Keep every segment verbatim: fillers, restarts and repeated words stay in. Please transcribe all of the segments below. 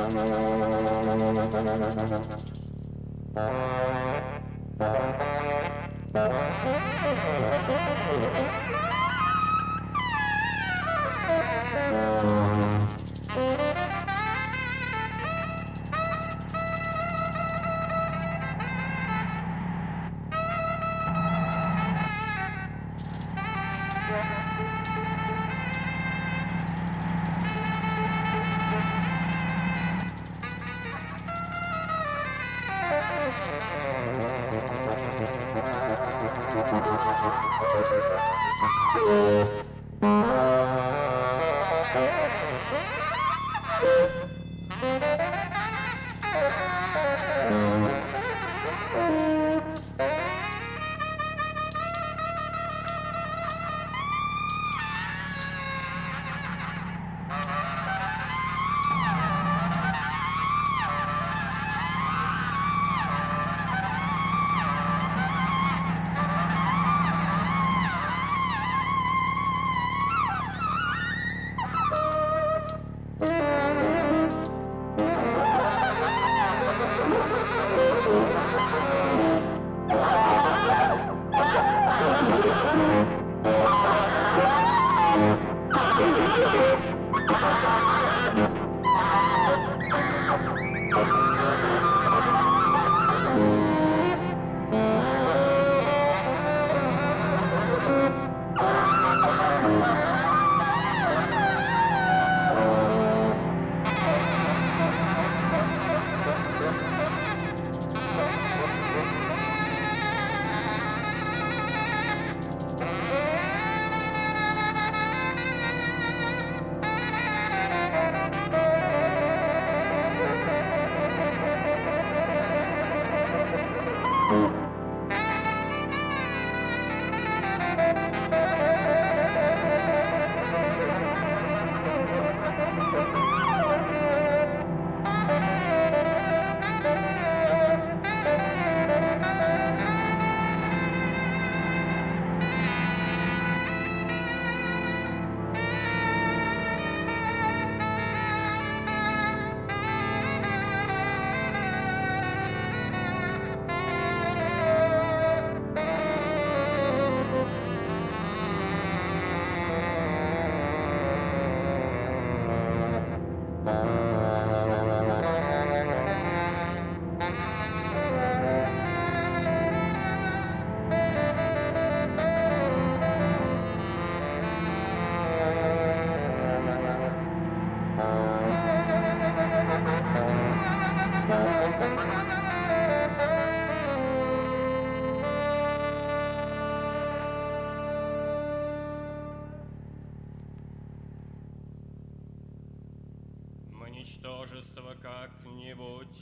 Ничтожество как-нибудь,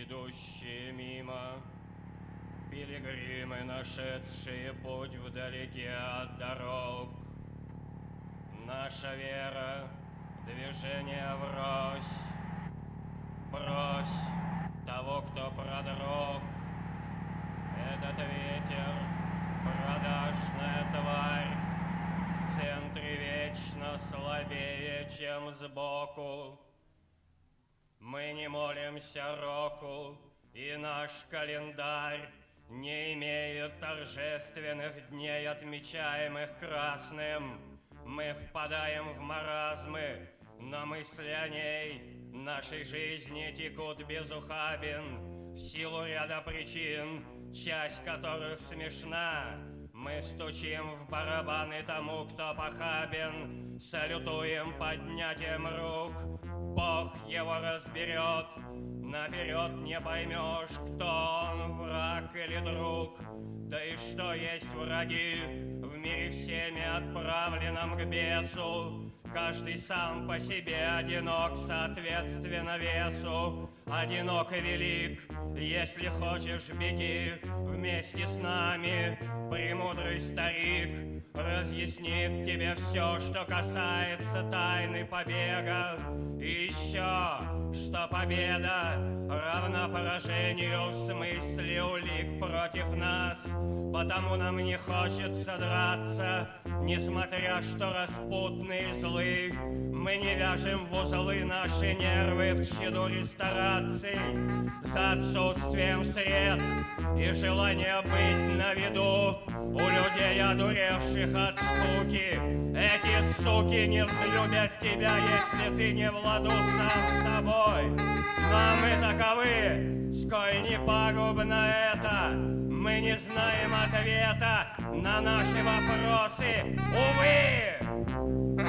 идущие мимо, пилигримы, нашедшие путь вдалеке от дорог. Наша вера — движение врозь, брось того, кто продрог. Этот ветер — продажная тварь, в центре вечно слабее, чем сбоку. Мы не молимся року, и наш календарь не имеет торжественных дней, отмечаемых красным. Мы впадаем в маразмы, но мысли о ней, нашей жизни, текут безухабен, в силу ряда причин, часть которых смешна. Мы стучим в барабаны тому, кто похабен, салютуем поднятием рук. Бог его разберет, наперед не поймешь, кто он, враг или друг. Да и что есть враги в мире всеми отправленном к бесу? Каждый сам по себе одинок, соответственно весу. Одинок и велик, если хочешь, беги вместе с нами. Премудрый старик разъяснит тебе все, что касается тайны побега. И еще, что победа равна поражению в смысле улик против нас. Потому нам не хочется драться, несмотря что распутные злые узлы, мы не вяжем в узлы наши нервы в чаду рестораций за отсутствием средств и желания быть на виду у людей, одуревших от скуки. Эти суки не взлюбят тебя, если ты не в ладу сам с собой. Но мы таковы, сколь не пагубно это, мы не знаем ответа на наши вопросы, увы!